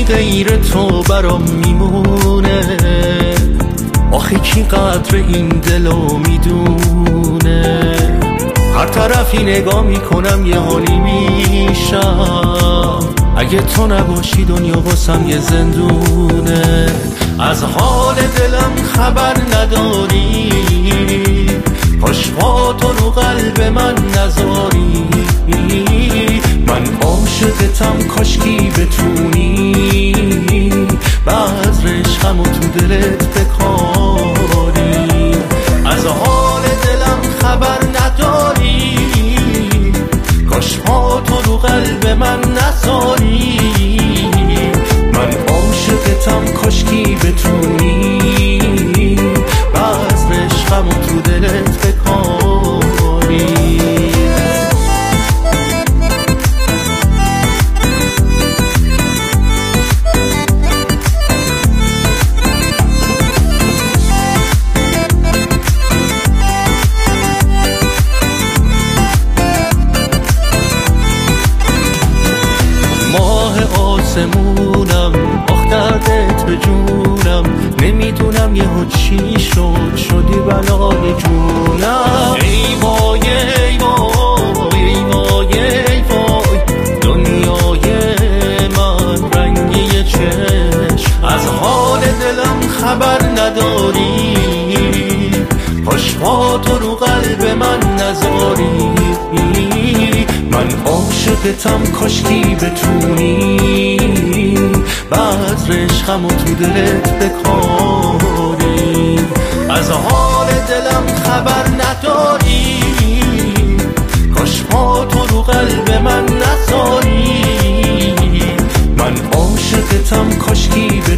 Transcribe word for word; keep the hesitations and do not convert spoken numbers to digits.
غیر تو برام میمونه؟ آخه کی قدر این دلو میدونه؟ هر طرفی نگاه میکنم یه حالی میشم، اگه تو نباشی دنیا واسم یه زندونه. از حال دلم خبر نداری، کاش با تو رو قلب من نذاری. من عاشقتم کاشکی بتونی بذر عشقمو تو دلت بکاری. از حال دلم خبر نداری، کاش با تو رو قلب من نذاری. من عاشقتم کاشکی بتونی بذر عشقمو تو دلت بکاری. آسمونم آخ دردت به جونم، نمیدونم یهو چی شد شدی بلای جونم. ای وای ای وای ای وای ای وای دنیای من رنگی چشم. از حال دلم خبر نداری، کاش با تو رو قلب من نذاری. من عاشقتم کاشکی بتونی بذر عشقمو تو دلت بکاری. از حال دلم خبر نداری، کاش با تو رو قلب من نذاری. من عاشقتم کاشکی بتونی